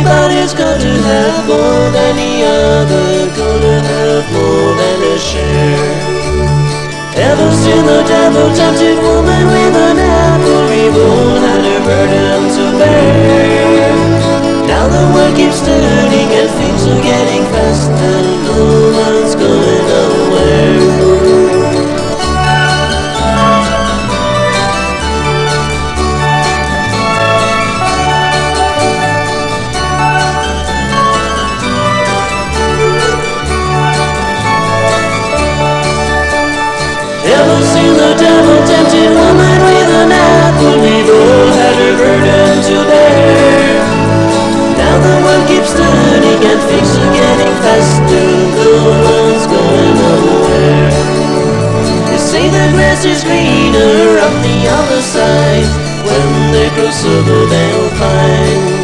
Everybody's got to have more than the other, gonna have more than a share. Ever seen the devil tempted woman with an apple? We've all had a burden to bear. Now the world keeps turning and things are getting faster. No one's going nowhere. Ever seen the devil tempted woman with an apple? We've all had a burden to bear. Now the world keeps turning and things are getting faster. No one's going nowhere. They say the grass is greener on the other side. When they cross over they'll find